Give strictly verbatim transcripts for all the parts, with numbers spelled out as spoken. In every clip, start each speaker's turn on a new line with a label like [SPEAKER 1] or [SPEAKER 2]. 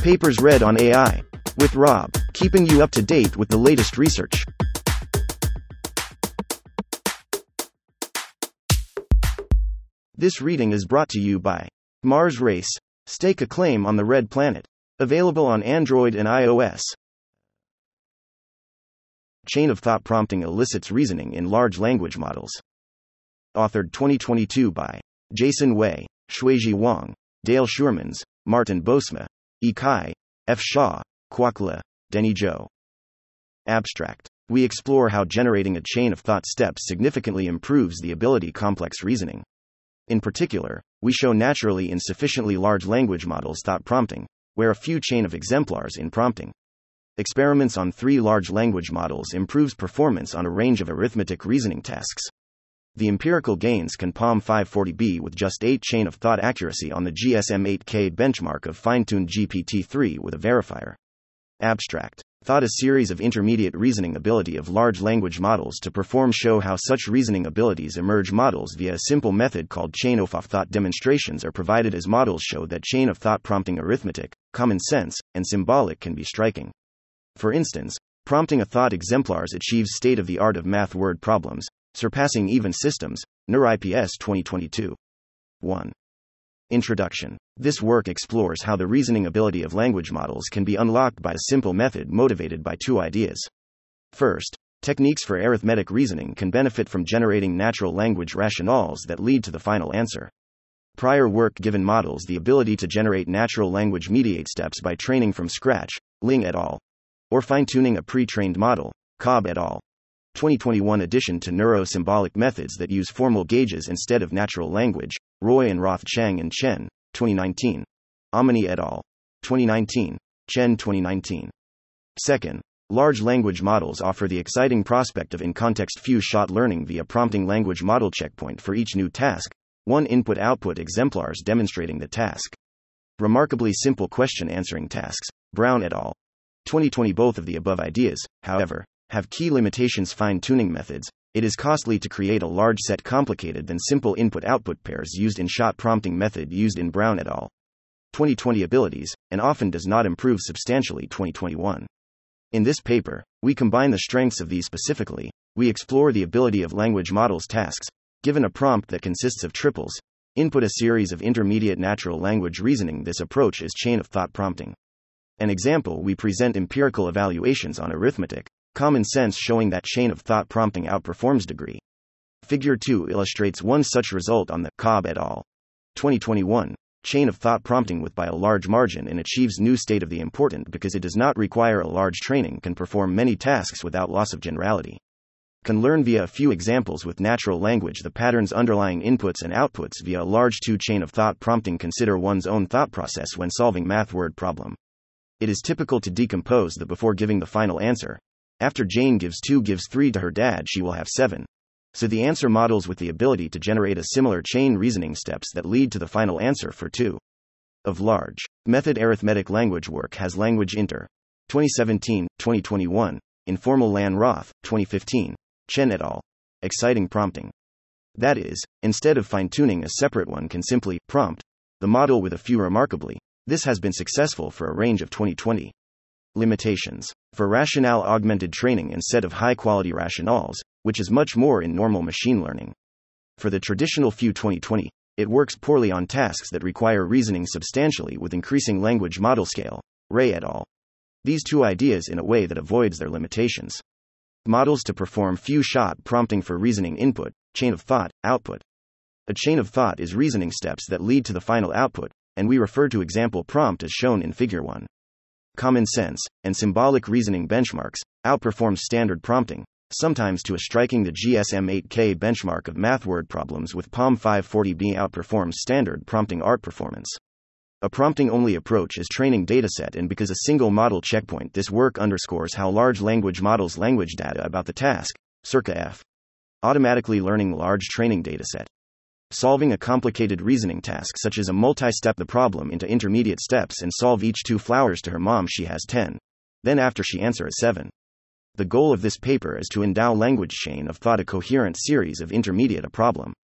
[SPEAKER 1] Papers read on A I. With Rob, keeping you up to date with the latest research. This reading is brought to you by Mars Race. Stake a claim on the Red Planet. Available on Android and iOS. Chain of thought prompting elicits reasoning in large language models. Authored twenty twenty-two by Jason Wei, Shuizhi Wang, Dale Schurmans, Martin Bosma, E. Kai, F. Shaw, Kwok Le, Denny Zhou. Abstract. We explore how generating a chain of thought steps significantly improves the ability complex reasoning. In particular, we show naturally in sufficiently large language models thought prompting, where a few chain of exemplars in prompting. Experiments on three large language models improves performance on a range of arithmetic reasoning tasks. The empirical gains can P A L M five forty B with just eight chain of thought accuracy on the G S M eight K benchmark of fine-tuned G P T three with a verifier. Abstract. Thought a series of intermediate reasoning ability of large language models to perform show how such reasoning abilities emerge models via a simple method called chain of thought demonstrations are provided as models show that chain of thought prompting arithmetic, common sense, and symbolic can be striking. For instance, prompting a thought exemplars achieves state-of-the-art of math word problems, surpassing even systems, N U R I P S twenty twenty-two. one. Introduction. This work explores how the reasoning ability of language models can be unlocked by a simple method motivated by two ideas. First, techniques for arithmetic reasoning can benefit from generating natural language rationales that lead to the final answer. Prior work given models the ability to generate natural language mediate steps by training from scratch, Ling et al. Or fine-tuning a pre-trained model, Cobb et al. twenty twenty-one addition to neuro-symbolic methods that use formal gauges instead of natural language, Roy and Roth Chang and Chen, twenty nineteen. Amini et al. twenty nineteen. Chen twenty nineteen. Second, large language models offer the exciting prospect of in-context few-shot learning via prompting language model checkpoint for each new task, one input-output exemplars demonstrating the task. Remarkably simple question-answering tasks, Brown et al. twenty twenty. Both of the above ideas, however, have key limitations. Fine-tuning methods. It is costly to create a large set complicated than simple input-output pairs used in shot prompting method used in Brown et al. twenty twenty abilities, and often does not improve substantially. twenty twenty-one. In this paper, we combine the strengths of these specifically. We explore the ability of language models tasks, given a prompt that consists of triples, input a series of intermediate natural language reasoning. This approach is chain of thought prompting. An example, we present empirical evaluations on arithmetic, common sense showing that chain of thought prompting outperforms degree. Figure two illustrates one such result on the Cobb et al. twenty twenty-one chain of thought prompting with by a large margin and achieves new state of the important because it does not require a large training, can perform many tasks without loss of generality. Can learn via a few examples with natural language the patterns underlying inputs and outputs via a large two chain of thought prompting. Consider one's own thought process when solving math word problem. It is typical to decompose the before giving the final answer. After Jane gives two gives three to her dad, she will have seven. So the answer models with the ability to generate a similar chain reasoning steps that lead to the final answer for two. Of large method arithmetic language work has Language Inter. twenty seventeen, twenty twenty-one. Informal Lan Roth, twenty fifteen. Chen et al. Exciting prompting. That is, instead of fine-tuning a separate one can simply prompt the model with a few. Remarkably, this has been successful for a range of twenty twenty. Limitations. For rationale augmented training instead of high-quality rationales, which is much more in normal machine learning. For the traditional few twenty twenty, it works poorly on tasks that require reasoning substantially with increasing language model scale, Ray et al. These two ideas in a way that avoids their limitations. Models to perform few-shot prompting for reasoning input, chain of thought, output. A chain of thought is reasoning steps that lead to the final output, and we refer to example prompt as shown in Figure one. Common sense and symbolic reasoning benchmarks outperform standard prompting, sometimes to a striking. The G S M eight K benchmark of math word problems with P A L M five forty B outperforms standard prompting art performance. A prompting-only approach is training dataset, and because a single model checkpoint, this work underscores how large language models language data about the task, circa F. Automatically learning large training dataset. Solving a complicated reasoning task such as a multi-step the problem into intermediate steps and solve each two flowers to her mom she has ten. Then after she answer is seven. The goal of this paper is to endow language chain of thought a coherent series of intermediate a problem.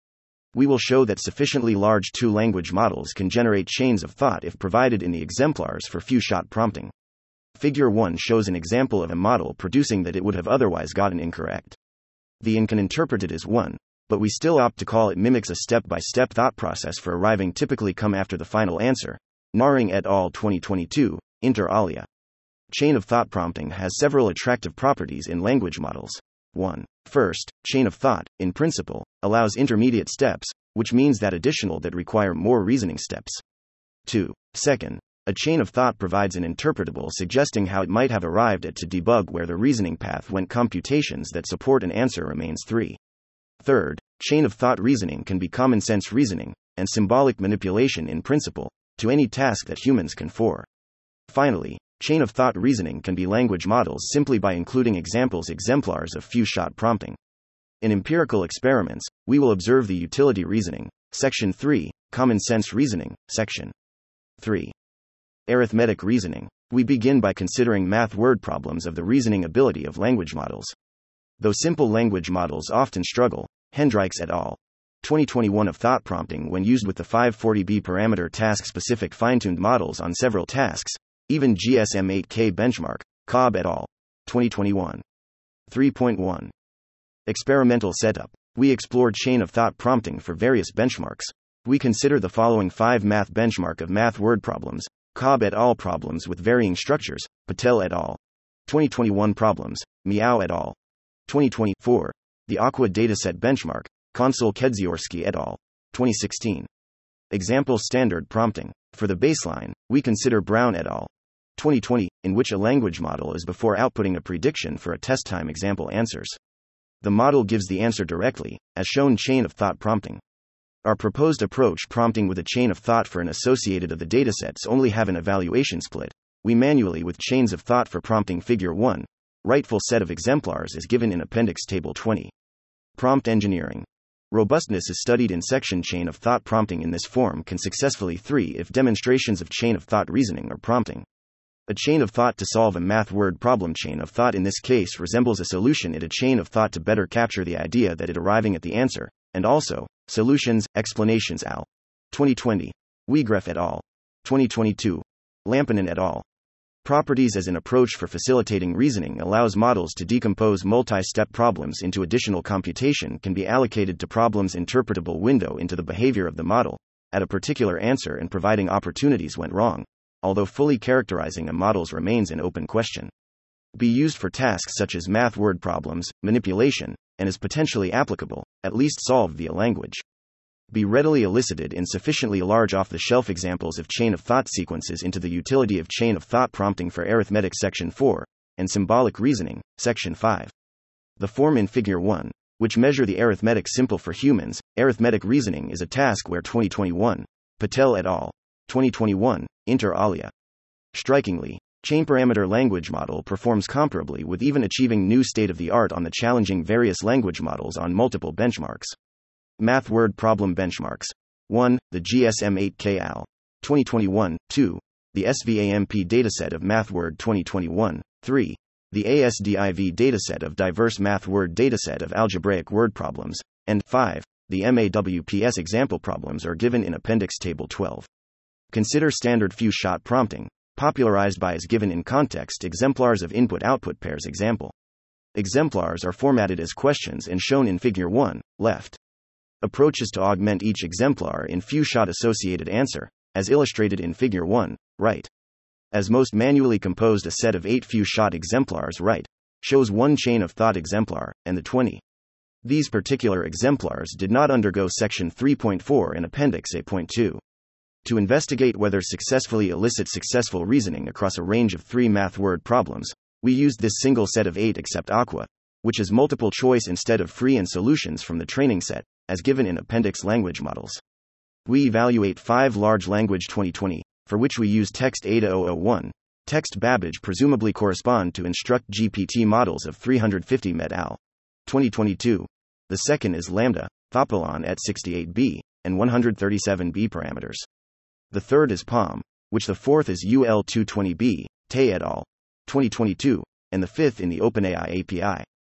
[SPEAKER 1] We will show that sufficiently large two-language models can generate chains of thought if provided in the exemplars for few-shot prompting. Figure one shows an example of a model producing that it would have otherwise gotten incorrect. The in can interpret it as one, but we still opt to call it mimics a step-by-step thought process for arriving typically come after the final answer. Naring et al. twenty twenty-two, inter alia. Chain of thought prompting has several attractive properties in language models. one. First, chain of thought, in principle, allows intermediate steps, which means that additional that require more reasoning steps. two. Second, a chain of thought provides an interpretable suggesting how it might have arrived at to debug where the reasoning path went. Computations that support an answer remains. three. Third, chain of thought reasoning can be common sense reasoning, and symbolic manipulation in principle, to any task that humans can for. Finally, chain of thought reasoning can be language models simply by including examples exemplars of few-shot prompting. In empirical experiments, we will observe the utility reasoning, Section three, common sense reasoning, Section three. Arithmetic reasoning. We begin by considering math word problems of the reasoning ability of language models. Though simple language models often struggle, Hendrikes et al. twenty twenty-one of thought prompting when used with the five forty B parameter task-specific fine-tuned models on several tasks, even G S M eight K benchmark, Cobb et al. twenty twenty-one. three point one. Experimental setup. We explored chain of thought prompting for various benchmarks. We consider the following five math benchmark of math word problems: Cobb et al. Problems with varying structures, Patel et al. twenty twenty-one problems, Miao et al. twenty twenty-four. The Aqua dataset benchmark, Konsul Kedziorsky et al. twenty sixteen. Example standard prompting. For the baseline, we consider Brown et al. twenty twenty, in which a language model is before outputting a prediction for a test time example answers. The model gives the answer directly, as shown chain of thought prompting. Our proposed approach prompting with a chain of thought for an associated of the datasets only have an evaluation split. We manually with chains of thought for prompting. Figure one. Rightful set of exemplars is given in Appendix Table twenty. Prompt engineering. Robustness is studied in section chain of thought prompting in this form can successfully three if demonstrations of chain of thought reasoning or prompting. A chain of thought to solve a math word problem. Chain of thought in this case resembles a solution in a chain of thought to better capture the idea that it arriving at the answer, and also, solutions, explanations al. twenty twenty. Wegref et al. twenty twenty-two. Lampinen et al. Properties as an approach for facilitating reasoning allows models to decompose multi-step problems into additional computation can be allocated to problems interpretable window into the behavior of the model, at a particular answer and providing opportunities went wrong, although fully characterizing a model's remains an open question. Be used for tasks such as math word problems, manipulation, and is potentially applicable, at least solved via language. Be readily elicited in sufficiently large off-the-shelf examples of chain of thought sequences into the utility of chain of thought prompting for arithmetic. Section four, and symbolic reasoning, Section five. The form in Figure one, which measure the arithmetic simple for humans. Arithmetic reasoning is a task where twenty twenty-one, Patel et al. twenty twenty-one, inter alia. Strikingly, chain parameter language model performs comparably with even achieving new state-of-the-art on the challenging various language models on multiple benchmarks. Math word problem benchmarks. one. The G S M eight K al. twenty twenty-one. two. The S V A M P dataset of MathWord twenty twenty-one. three. The A S D I V dataset of diverse math word dataset of algebraic word problems, and five. The M A W P S example problems are given in Appendix Table twelve. Consider standard few-shot prompting, popularized by as given in context exemplars of input-output pairs. Example. Exemplars are formatted as questions and shown in Figure one, left. Approaches to augment each exemplar in few-shot associated answer, as illustrated in Figure one, right. As most manually composed a set of eight few-shot exemplars right, shows one chain of thought exemplar, and the twenty. These particular exemplars did not undergo Section three point four and Appendix A point two. To investigate whether successfully elicit successful reasoning across a range of three math word problems, we used this single set of eight except Aqua, which is multiple choice instead of free and solutions from the training set, as given in Appendix Language Models. We evaluate five large language twenty twenty, for which we use text A zero zero one, text Babbage presumably correspond to Instruct G P T models of three hundred fifty met al. twenty twenty-two. The second is Lambda, Thopolon at sixty-eight B, and one hundred thirty-seven B parameters. The third is Palm, which the fourth is U L two twenty B, Tay et al. twenty twenty-two, and the fifth in the OpenAI A P I.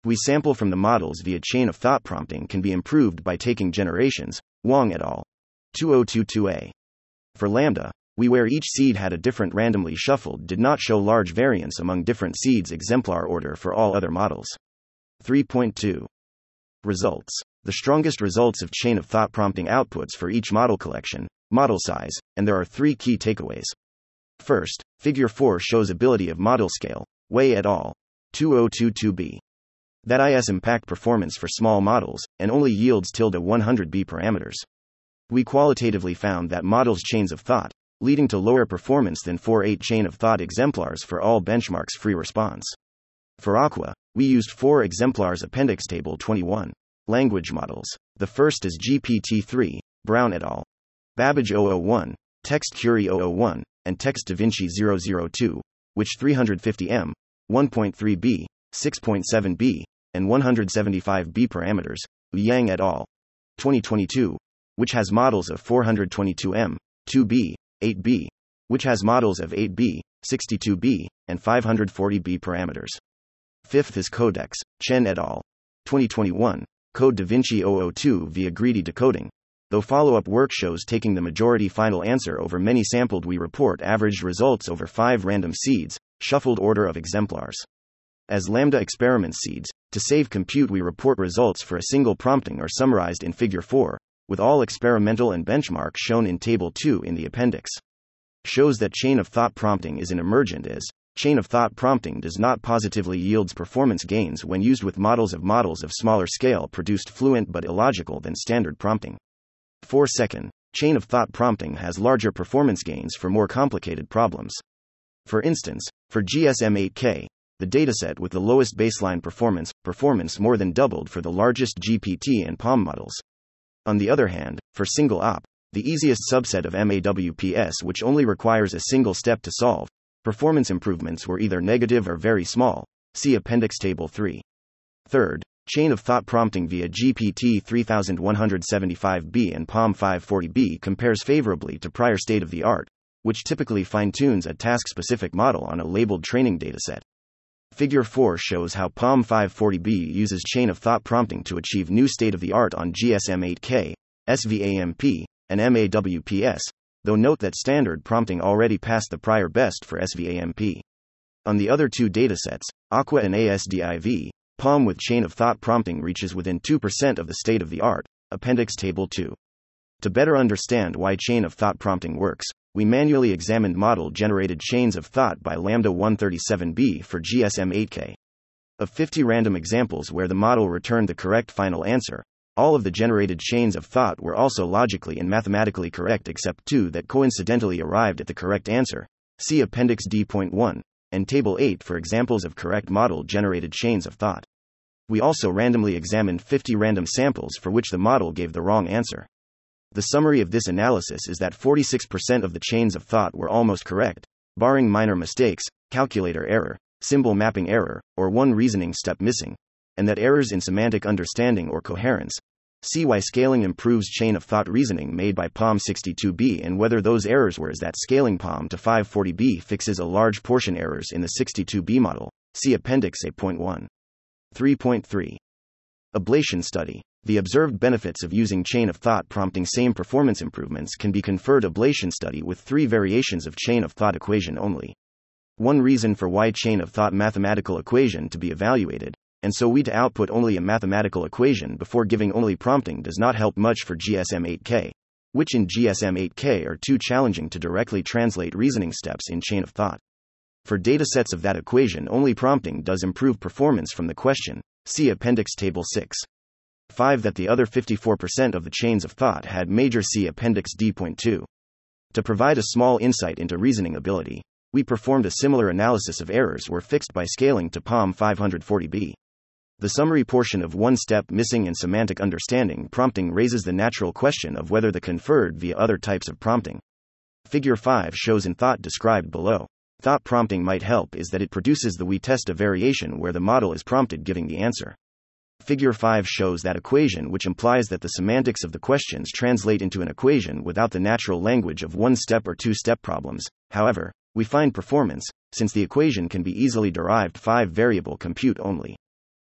[SPEAKER 1] We sample from the models via chain of thought prompting can be improved by taking generations, Wang et al. two thousand twenty-two A. For Lambda, we where each seed had a different randomly shuffled did not show large variance among different seeds exemplar order for all other models. three point two. Results. The strongest results of chain of thought prompting outputs for each model collection, model size, and there are three key takeaways. First, Figure four shows ability of model scale, Wei et al. two thousand twenty-two B. That is impact performance for small models, and only yields tilde one hundred B parameters. We qualitatively found that models' chains of thought, leading to lower performance than four eight chain of thought exemplars for all benchmarks free response. For Aqua, we used four exemplars Appendix Table twenty-one. Language models. The first is G P T three, Brown et al. Babbage zero zero one, Text Curie zero zero one, and Text DaVinci zero zero two, which three hundred fifty M, one point three B, six point seven B, and one hundred seventy-five B parameters, Yang et al. twenty twenty-two, which has models of four hundred twenty-two M, two B, eight B, which has models of eight B, sixty-two B, and five hundred forty B parameters. Fifth is Codex, Chen et al. twenty twenty-one, Code DaVinci zero zero two via greedy decoding. Though follow-up work shows taking the majority final answer over many sampled, we report averaged results over five random seeds, shuffled order of exemplars. As Lambda experiment seeds, to save compute we report results for a single prompting are summarized in Figure four, with all experimental and benchmarks shown in Table two in the appendix. Shows that chain of thought prompting is an emergent as chain of thought prompting does not positively yields performance gains when used with models of models of smaller scale produced fluent but illogical than standard prompting. four Second, chain of thought prompting has larger performance gains for more complicated problems. For instance, for G S M eight K, the dataset with the lowest baseline performance, performance more than doubled for the largest G P T and P A M models. On the other hand, for single op, the easiest subset of MAWPS which only requires a single step to solve, performance improvements were either negative or very small, see Appendix Table three. Third, chain of thought prompting via G P T thirty-one seventy-five B and P A M five forty B compares favorably to prior state-of-the-art, which typically fine-tunes a task-specific model on a labeled training dataset. Figure four shows how P A M five forty B uses chain of thought prompting to achieve new state-of-the-art on G S M eight K, S V A M P, and MAWPS, though note that standard prompting already passed the prior best for S V A M P. On the other two datasets, Aqua and A S D I V, P A M with chain of thought prompting reaches within two percent of the state-of-the-art, Appendix Table two. To better understand why chain of thought prompting works, we manually examined model-generated chains of thought by Lambda one thirty-seven B for G S M eight K. Of fifty random examples where the model returned the correct final answer, all of the generated chains of thought were also logically and mathematically correct except two that coincidentally arrived at the correct answer, see Appendix D point one, and Table eight for examples of correct model-generated chains of thought. We also randomly examined fifty random samples for which the model gave the wrong answer. The summary of this analysis is that forty-six percent of the chains of thought were almost correct, barring minor mistakes, calculator error, symbol mapping error, or one reasoning step missing, and that errors in semantic understanding or coherence. See why scaling improves chain of thought reasoning made by P A M sixty-two B and whether those errors were as that scaling P A M to five forty B fixes a large portion errors in the sixty-two B model, see Appendix A point one. three point three. Ablation study. The observed benefits of using chain of thought prompting same performance improvements can be conferred ablation study with three variations of chain of thought equation only. One reason for why chain of thought mathematical equation to be evaluated, and so we to output only a mathematical equation before giving only prompting does not help much for G S M eight K, which in G S M eight K are too challenging to directly translate reasoning steps in chain of thought. For datasets of that equation only prompting does improve performance from the question, see Appendix Table six. five That the other fifty-four percent of the chains of thought had major, see Appendix D point two. To provide a small insight into reasoning ability, we performed a similar analysis of errors were fixed by scaling to P A M five forty B. The summary portion of one step missing in semantic understanding prompting raises the natural question of whether the conferred via other types of prompting. Figure five shows in thought described below. Thought prompting might help is that it produces the we test a variation where the model is prompted giving the answer. Figure five shows that equation which implies that the semantics of the questions translate into an equation without the natural language of one-step or two-step problems. However, we find performance, since the equation can be easily derived five-variable compute only.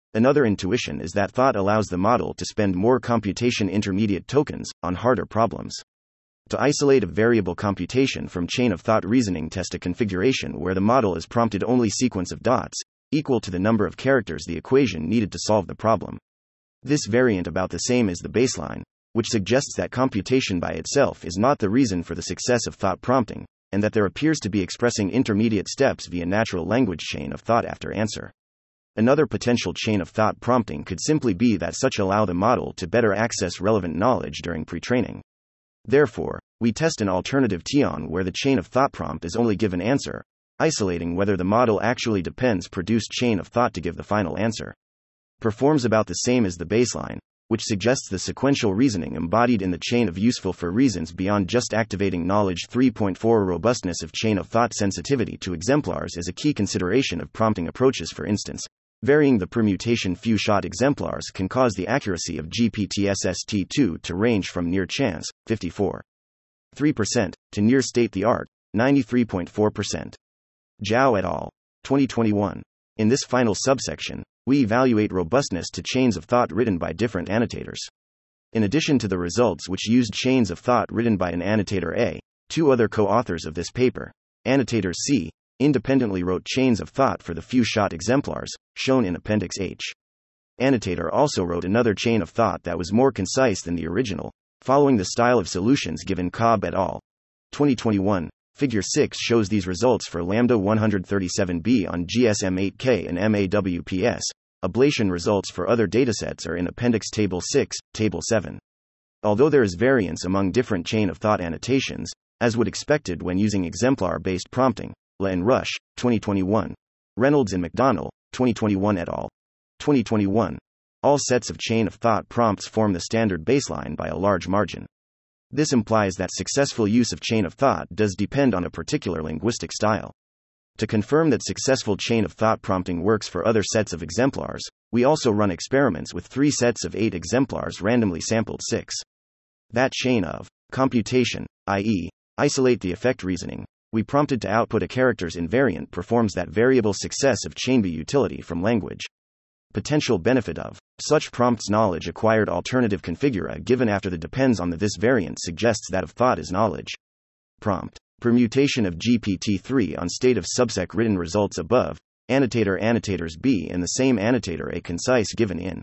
[SPEAKER 1] Another intuition is that thought allows the model to spend more computation intermediate tokens on harder problems. To isolate a variable computation from chain of thought reasoning, test a configuration where the model is prompted only sequence of dots equal to the number of characters the equation needed to solve the problem. This variant about the same is the baseline, which suggests that computation by itself is not the reason for the success of thought prompting, and that there appears to be expressing intermediate steps via natural language chain of thought after answer. Another potential chain of thought prompting could simply be that such allow the model to better access relevant knowledge during pre-training. Therefore, we test an alternative T O N where the chain of thought prompt is only given answer, isolating whether the model actually depends produced chain of thought to give the final answer. Performs about the same as the baseline, which suggests the sequential reasoning embodied in the chain of useful for reasons beyond just activating knowledge. three point four Robustness of chain of thought. Sensitivity to exemplars is a key consideration of prompting approaches. For instance, varying the permutation few shot exemplars can cause the accuracy of G P T S S T two to range from near chance, fifty-four point three percent, to near state-the-art, ninety-three point four percent. Zhao et al. twenty twenty-one. In this final subsection, we evaluate robustness to chains of thought written by different annotators. In addition to the results which used chains of thought written by an annotator A, two other co-authors of this paper, annotator C, independently wrote chains of thought for the few shot exemplars, shown in Appendix H. Annotator also wrote another chain of thought that was more concise than the original, following the style of solutions given. Cobb et al. twenty twenty-one. Figure six shows these results for Lambda one thirty-seven b on G S M eight K and M A W P S. Ablation results for other datasets are in Appendix Table six, Table seven. Although there is variance among different chain of thought annotations, as would expected when using exemplar-based prompting, La and Rush, twenty twenty-one, Reynolds and McDonnell, twenty twenty-one et al. twenty twenty-one. All sets of chain of thought prompts form the standard baseline by a large margin. This implies that successful use of chain of thought does depend on a particular linguistic style. To confirm that successful chain of thought prompting works for other sets of exemplars, we also run experiments with three sets of eight exemplars randomly sampled six. That chain of computation, that is, isolate the effect reasoning, we prompted to output a character's invariant performs that variable success of chain B utility from language. Potential benefit of such prompts knowledge acquired alternative configura given after the depends on the this variant suggests that of thought is knowledge. Prompt. Permutation of G P T three on state of subsec written results above, annotator annotators B and the same annotator A concise given in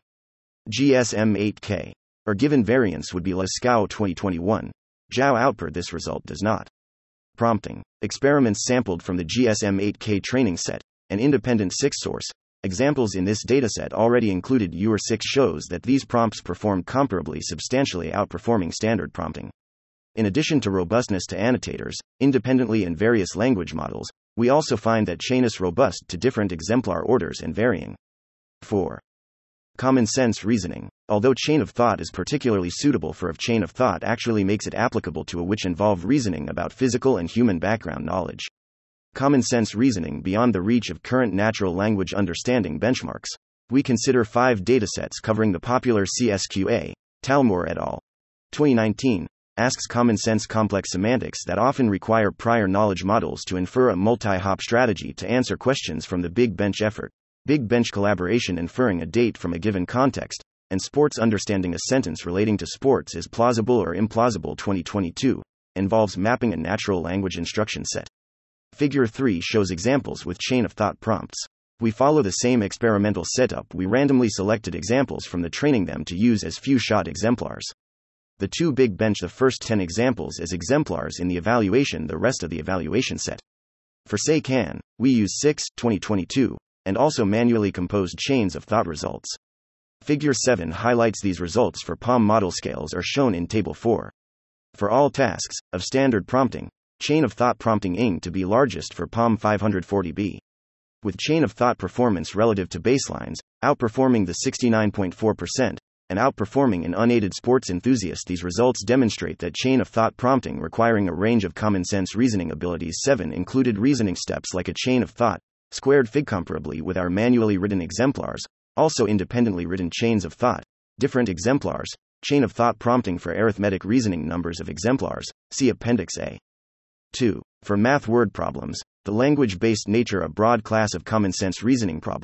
[SPEAKER 1] G S M eight K. Or given variance would be Lascaux twenty twenty-one. Zhao output this result does not. Prompting. Experiments sampled from the G S M eight K training set, an independent six source. Examples in this dataset already included U R six shows that these prompts performed comparably substantially outperforming standard prompting. In addition to robustness to annotators, independently in various language models, we also find that chain is robust to different exemplar orders and varying. four. Common sense reasoning. Although chain of thought is particularly suitable for if chain of thought actually makes it applicable to a which involve reasoning about physical and human background knowledge. Common sense reasoning beyond the reach of current natural language understanding benchmarks. We consider five datasets covering the popular C S Q A, Talmor et al. twenty nineteen, asks common sense complex semantics that often require prior knowledge models to infer a multi-hop strategy to answer questions from the Big Bench effort. Big Bench collaboration inferring a date from a given context, and sports understanding a sentence relating to sports is plausible or implausible. Twenty twenty-two, involves mapping a natural language instruction set. Figure three shows examples with chain of thought prompts. We follow the same experimental setup. We randomly selected examples from the training them to use as few shot exemplars. The two Big Bench the first ten examples as exemplars in the evaluation, the rest of the evaluation set. For say can, we use six, twenty twenty-two, and also manually composed chains of thought results. Figure seven highlights these results for P O M model scales are shown in Table four. For all tasks, of standard prompting, chain of thought prompting ing to be largest for P O M five forty b. With chain of thought performance relative to baselines, outperforming the sixty-nine point four percent, and outperforming an unaided sports enthusiast. These results demonstrate that chain of thought prompting requiring a range of common sense reasoning abilities. seven included reasoning steps like a chain of thought, squared fig comparably with our manually written exemplars, also independently written chains of thought, different exemplars, chain of thought prompting for arithmetic reasoning numbers of exemplars, see Appendix A. two. For math word problems, the language-based nature a broad class of common sense reasoning problems,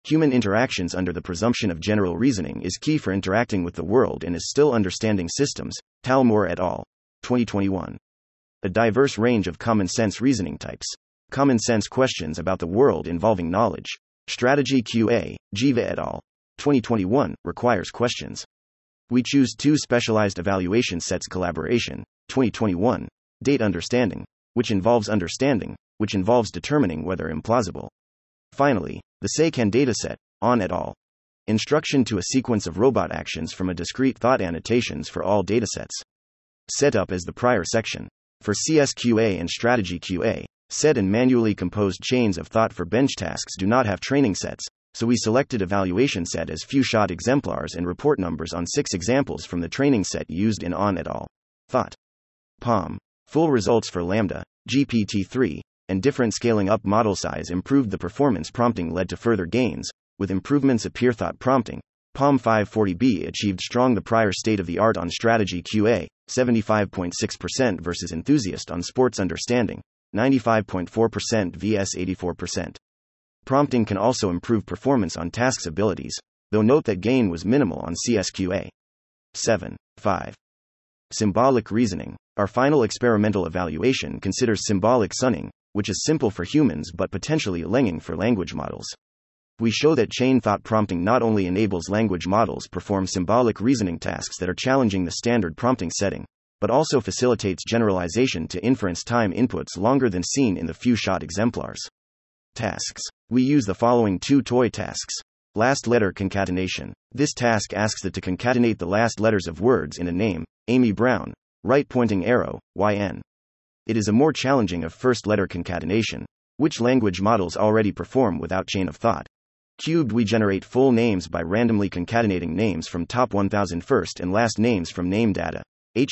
[SPEAKER 1] Human interactions under the presumption of general reasoning is key for interacting with the world and is still understanding systems. Talmor et al. twenty twenty-one. A diverse range of common sense reasoning types. Common sense questions about the world involving knowledge. Strategy Q A, Jiva et al. twenty twenty-one, requires questions. We choose two specialized evaluation sets. Collaboration, twenty twenty-one. Date understanding, which involves understanding, which involves determining whether implausible. Finally, the SeiKan dataset, On et al. Instruction to a sequence of robot actions from a discrete thought. Annotations for all datasets. Setup as the prior section. For C S Q A and Strategy Q A, set and manually composed chains of thought for bench tasks do not have training sets, so we selected evaluation set as few-shot exemplars and report numbers on six examples from the training set used in On et al. Thought. PaLM. Full results for Lambda, G P T three, and different scaling up model size improved the performance. Prompting led to further gains, with improvements appear. Thought prompting. PaLM five forty B achieved strong the prior state-of-the-art on Strategy Q A, seventy-five point six percent versus enthusiast on sports understanding, ninety-five point four percent versus eighty-four percent. Prompting can also improve performance on tasks abilities, though note that gain was minimal on C S Q A. seven. five. Symbolic reasoning. Our final experimental evaluation considers symbolic sunning, which is simple for humans but potentially Lenging for language models. We show that chain thought prompting not only enables language models perform symbolic reasoning tasks that are challenging the standard prompting setting, but also facilitates generalization to inference time inputs longer than seen in the few-shot exemplars. Tasks. We use the following two toy tasks. Last letter concatenation. This task asks it to concatenate the last letters of words in a name, Amy Brown, right pointing arrow, Y N. It is a more challenging of first letter concatenation, which language models already perform without chain of thought. Cubed. We generate full names by randomly concatenating names from top one thousand first and last names from name data.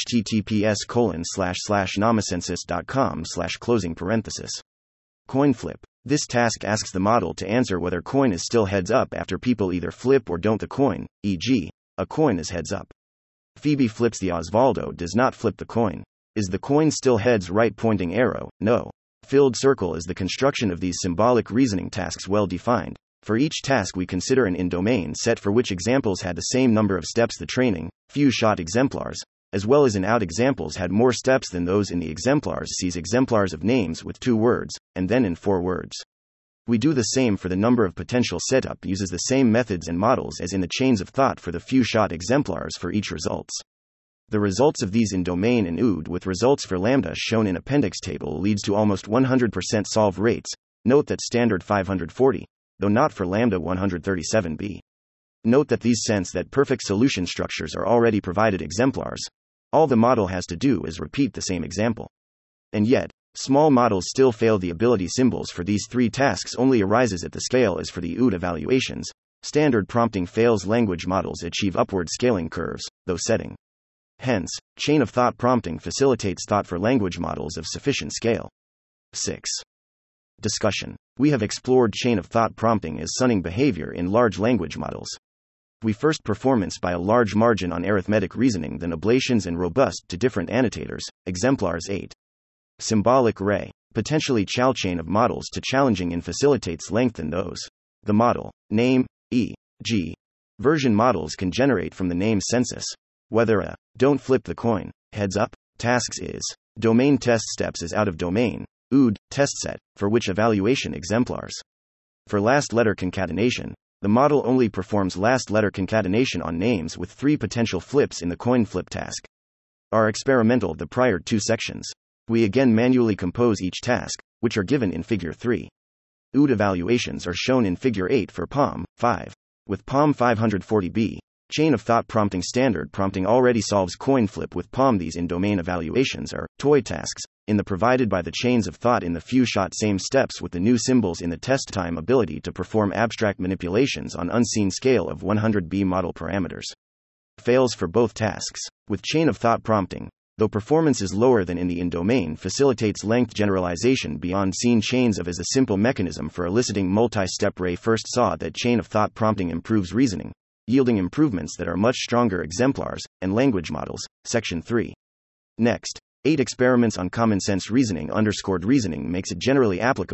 [SPEAKER 1] https colon slash slash nomocensus dot com slash closing parenthesis. Coin flip. This task asks the model to answer whether coin is still heads up after people either flip or don't the coin, for example, a coin is heads up. Phoebe flips the Osvaldo does not flip the coin. Is the coin still heads? Right pointing arrow, no. Filled circle. Is the construction of these symbolic reasoning tasks well defined? For each task we consider an in-domain set for which examples had the same number of steps. The training, few-shot exemplars, as well as in-out examples had more steps than those in the exemplars. Sees exemplars of names with two words, and then in four words. We do the same for the number of potential. Setup uses the same methods and models as in the chains of thought for the few-shot exemplars for each results. The results of these in domain and O O D with results for Lambda shown in appendix table leads to almost one hundred percent solve rates. Note that standard five hundred forty, though not for Lambda one hundred thirty-seven B. Note that these sense that perfect solution structures are already provided exemplars. All the model has to do is repeat the same example. And yet, small models still fail. The ability symbols for these three tasks only arises at the scale as for the O O D evaluations. Standard prompting fails. Language models achieve upward scaling curves, though setting. Hence, chain of thought prompting facilitates thought for language models of sufficient scale. six. Discussion. We have explored chain of thought prompting as sunning behavior in large language models. We first performance by a large margin on arithmetic reasoning than ablations and robust to different annotators, exemplars eight. Symbolic array. Potentially chow chain of models to challenging and facilitates lengthen those. The model, name, for example, version models can generate from the name census. Whether a don't flip the coin, heads up, tasks is domain test steps is out of domain, O O D, test set, for which evaluation exemplars. For last letter concatenation, the model only performs last letter concatenation on names with three potential flips in the coin flip task. Our experimental the prior two sections. We again manually compose each task, which are given in figure three. O O D evaluations are shown in figure eight for PaLM five. With PaLM five forty B, chain of thought prompting standard prompting already solves coin flip with PaLM. These in-domain evaluations are toy tasks, in the provided by the chains of thought in the few-shot same steps with the new symbols in the test time ability to perform abstract manipulations on unseen scale of one hundred B model parameters. Fails for both tasks. With chain of thought prompting, though performance is lower than in the in-domain, facilitates length generalization beyond seen chains of as a simple mechanism for eliciting multi-step. Ray first saw that chain of thought prompting improves reasoning, yielding improvements that are much stronger exemplars, and language models, section three. Next, eight experiments on common sense reasoning underscored reasoning makes it generally applicable,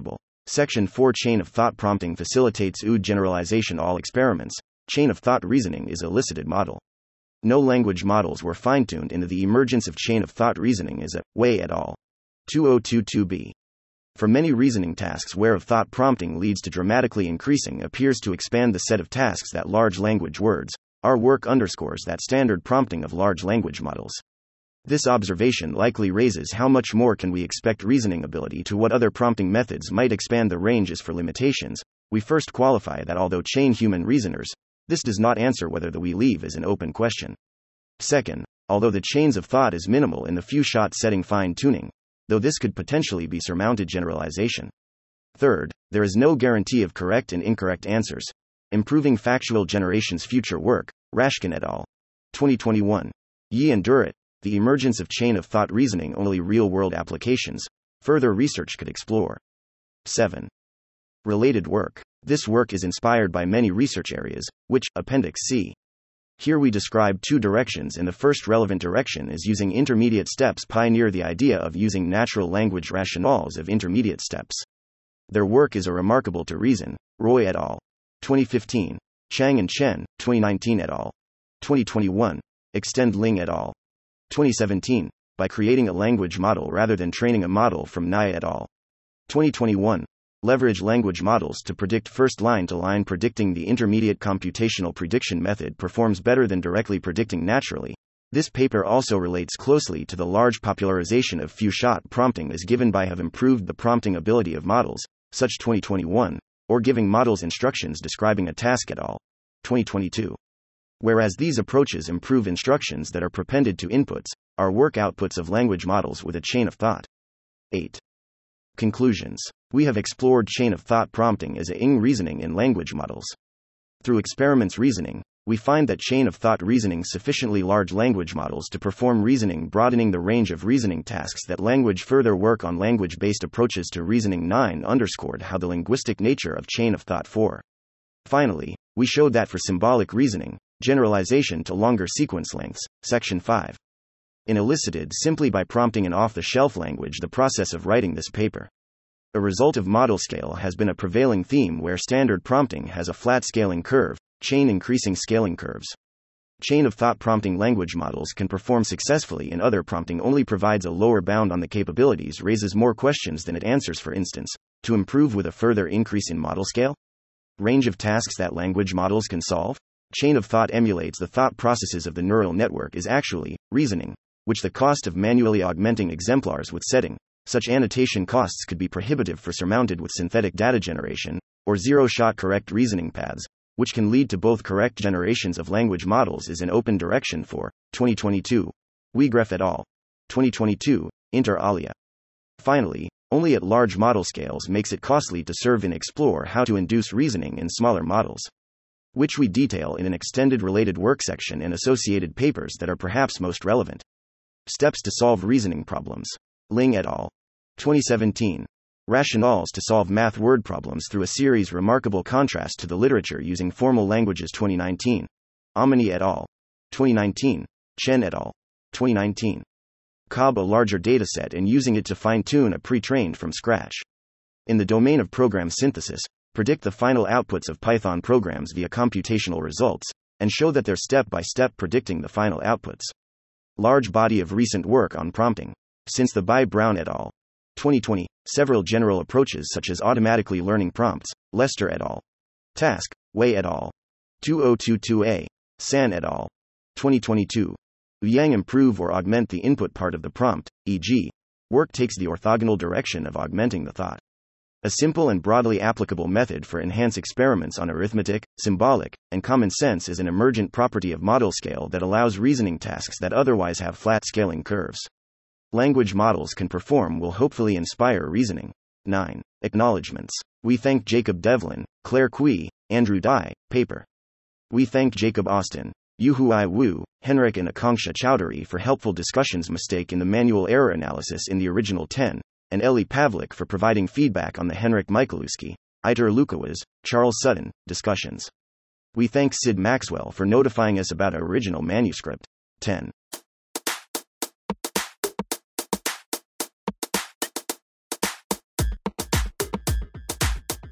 [SPEAKER 1] Section four Chain of thought prompting facilitates O O D generalization. All experiments, chain of thought reasoning is elicited model. No language models were fine-tuned into the emergence of chain of thought reasoning is a Wei et al. two thousand twenty-two b. For many reasoning tasks where of thought prompting leads to dramatically increasing appears to expand the set of tasks that large language words. Our work underscores that standard prompting of large language models. This observation likely raises how much more can we expect reasoning ability to what other prompting methods might expand the ranges for limitations. We first qualify that although chain human reasoners, this does not answer whether the we leave is an open question. Second, although the chains of thought is minimal in the few-shot setting fine-tuning, though this could potentially be surmounted generalization. Third, there is no guarantee of correct and incorrect answers. Improving Factual Generation's Future Work, Rashkin et al. twenty twenty-one. Yi and Durrett, The Emergence of Chain of Thought Reasoning Only Real-World Applications. Further research could explore. seven. Related work. This work is inspired by many research areas, which, Appendix C. Here we describe two directions, and the first relevant direction is using intermediate steps. Pioneer the idea of using natural language rationales of intermediate steps. Their work is a remarkable to reason. Roy et al. twenty fifteen. Chang and Chen, twenty nineteen et al. twenty twenty-one. Extend Ling et al. twenty seventeen. By creating a language model rather than training a model from Nye et al. twenty twenty-one. Leverage language models to predict first line to line. Predicting the intermediate computational prediction method performs better than directly predicting naturally. This paper also relates closely to the large popularization of few-shot prompting as given by have improved the prompting ability of models, such twenty twenty-one, or giving models instructions describing a task et al. twenty twenty-two. Whereas these approaches improve instructions that are prepended to inputs, are work outputs of language models with a chain of thought. eight. Conclusions. We have explored chain of thought prompting as a ing reasoning in language models. Through experiments reasoning, we find that chain of thought reasoning sufficiently large language models to perform reasoning, broadening the range of reasoning tasks that language. Further work on language-based approaches to reasoning. nine underscored how the linguistic nature of chain of thought. four. Finally, we showed that for symbolic reasoning, generalization to longer sequence lengths, section five. In elicited simply by prompting an off-the-shelf language. The process of writing this paper. A result of model scale has been a prevailing theme where standard prompting has a flat scaling curve, chain increasing scaling curves. Chain of thought prompting language models can perform successfully in other prompting only provides a lower bound on the capabilities, raises more questions than it answers. For instance, to improve with a further increase in model scale? Range of tasks that language models can solve? Chain of thought emulates the thought processes of the neural network is actually reasoning, which the cost of manually augmenting exemplars with setting. Such annotation costs could be prohibitive for surmounted with synthetic data generation, or zero-shot correct reasoning paths, which can lead to both correct generations of language models is an open direction for. twenty twenty-two. Wegref et al. twenty twenty-two, inter alia. Finally, only at large model scales makes it costly to serve and explore how to induce reasoning in smaller models, which we detail in an extended related work section and associated papers that are perhaps most relevant. Steps to solve reasoning problems. Ling et al. twenty seventeen. Rationales to solve math word problems through a series. Remarkable contrast to the literature using formal languages. twenty nineteen. Amini et al. twenty nineteen. Chen et al. twenty nineteen. Cobb a larger dataset and using it to fine-tune a pre-trained from scratch. In the domain of program synthesis, predict the final outputs of Python programs via computational results, and show that they're step-by-step predicting the final outputs. Large body of recent work on prompting. Since the by Brown et al. twenty twenty, several general approaches such as automatically learning prompts, Lester et al. Task, Wei et al. two thousand twenty-two a, San et al. twenty twenty-two. Yang improve or augment the input part of the prompt, for example, work takes the orthogonal direction of augmenting the thought. A simple and broadly applicable method for enhance experiments on arithmetic, symbolic, and common sense is an emergent property of model scale that allows reasoning tasks that otherwise have flat scaling curves. Language models can perform will hopefully inspire reasoning. nine. Acknowledgements. We thank Jacob Devlin, Claire Cui, Andrew Dye, paper. We thank Jacob Austin, Yuhui Wu, Henrik and Akanksha Chowdhury for helpful discussions. Mistake in the manual error analysis in the original ten, and Eli Pavlik for providing feedback on the Henrik Michalewski, Iter Lukawas, Charles Sutton, discussions. We thank Sid Maxwell for notifying us about our original manuscript. ten.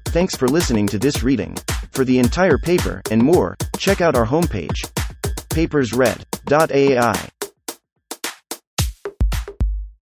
[SPEAKER 1] Thanks for listening to this reading. For the entire paper and more, check out our homepage, papers read dot A I.